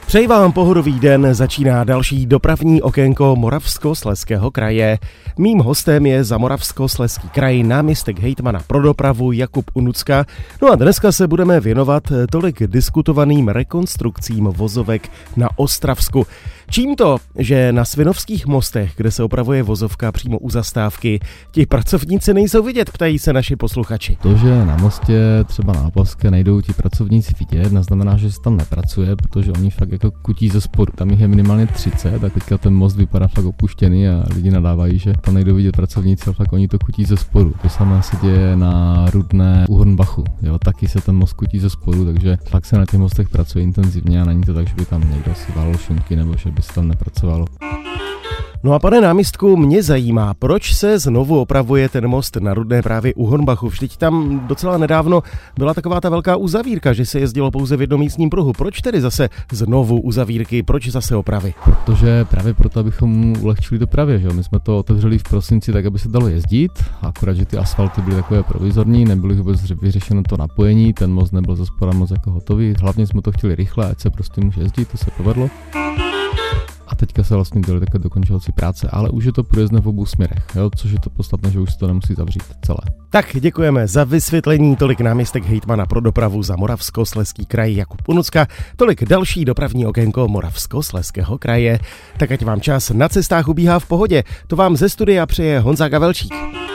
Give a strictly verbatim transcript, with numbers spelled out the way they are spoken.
Přeji vám pohodový den, začíná další dopravní okénko Moravskoslezského kraje. Mým hostem je za Moravskoslezský kraj náměstek hejtmana pro dopravu Jakub Unucka. No a dneska se budeme věnovat tolik diskutovaným rekonstrukcím vozovek na Ostravsku. Čím to, že na Svinovských mostech, kde se opravuje vozovka přímo u zastávky, ti pracovníci nejsou vidět, ptají se naši posluchači. To, že na mostě třeba na Opavské nejdou ti pracovníci vidět, neznamená, že se tam nepracuje, protože oni fakt jako kutí ze spodu. Tam jich je minimálně třicet a teďka ten most vypadá fakt opuštěný a lidi nadávají, že tam nejdou vidět pracovníci, ale fakt oni to kutí ze spodu. To samé se děje na Rudné u Hornbachu. Jo, taky se ten most kutí ze spodu, takže fakt se na těch mostech pracuje intenzivně a není to tak, že by tam někdo si válil šunky nebo že by se tam nepracovalo. No a pane náměstku, mě zajímá, proč se znovu opravuje ten most na Rudné právě u Hornbachu. Vždyť tam docela nedávno byla taková ta velká uzavírka, že se jezdilo pouze v jednomístním pruhu. Proč tedy zase znovu uzavírky, proč zase opravy? Protože právě proto, abychom ulehčili dopravě, že jo? My jsme to otevřeli v prosinci tak, aby se dalo jezdit, akorát, že ty asfalty byly takové provizorní, nebyly vůbec vyřešeno to napojení, ten most nebyl zespoda moc jako hotový, hlavně jsme to chtěli rychle, ať se prostě může jezdit, to se povedlo. A teďka se vlastně dělaly také dokončovací práce, ale už je to průjezdné v obou směrech, jo? Což je to podstatné, že už se to nemusí zavřít celé. Tak děkujeme za vysvětlení, tolik náměstek hejtmana pro dopravu za Moravskoslezský kraj Jakub Unucka, tolik další dopravní okénko Moravskoslezského kraje. Tak ať vám čas na cestách ubíhá v pohodě, to vám ze studia přeje Honza Gavelčík.